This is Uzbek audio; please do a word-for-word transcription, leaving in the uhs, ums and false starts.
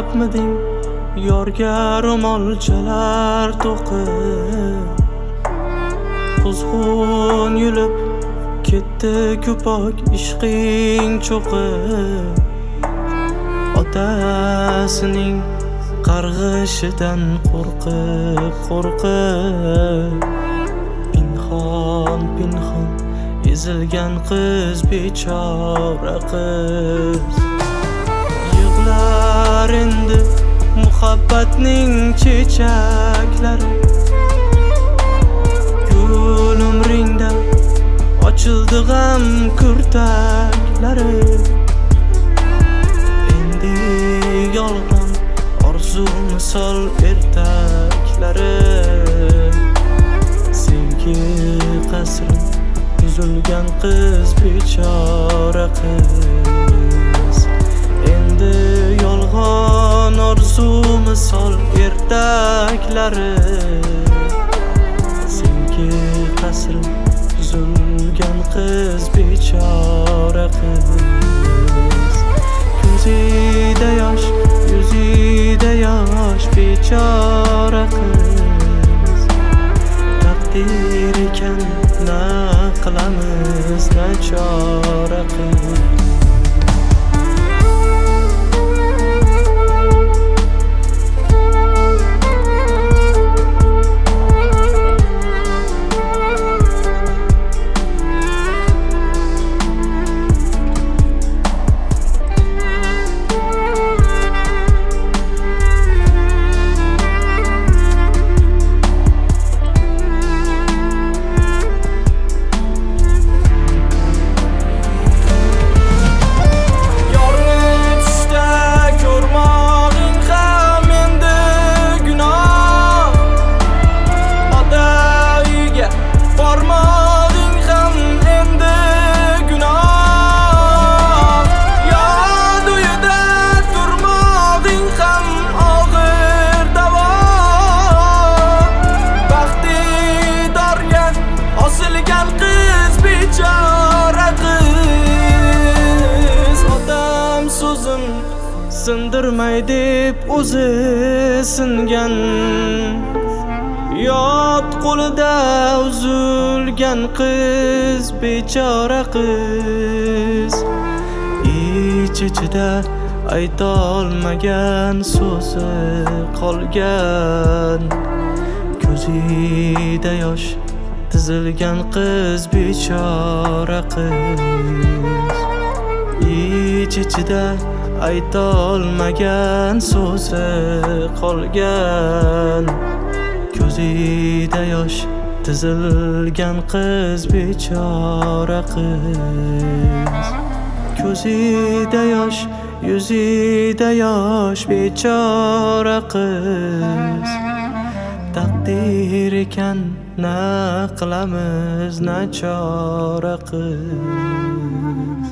so'rabmiding yorga ro'molchalar to'qib? Quzg'un yulib ketdi ko'pok ishqing cho'qib. Otasining qarg'ishidan qo'rqib qo'rqib pinhon pinhon ezilgan qiz, bechora qiz. Yig'lar endi muhabbatning chechaklari, gul umringda ochildi g'am kurtaklari. Endi yolg'on orzu misol ertaklari, sevgi qasri buzilgan qiz, bechora qiz. Endi yolg'on orzu misol ertaklari, sevgi qasri buzilgan qiz, bechora qiz. Ko'zida yosh, yuzida yosh, bechora qiz. Taqdir ekan, na qilamiz, nachora qiz. Sindirmay deb o'zi singan, yot qo'lida uzilgan qiz, bechora qiz. Ich-ichida aytolmagan so'zi qolgan, ko'zida yosh tizilgan qiz, bechora qiz. Ich-ichida aytolmagan so'zi qolgan, ko'zida yosh tizilgan qiz, bechora qiz. Ko'zida yosh, yuzida yosh, bechora qiz. Taqdir ekan, na qilamiz, nachora qiz.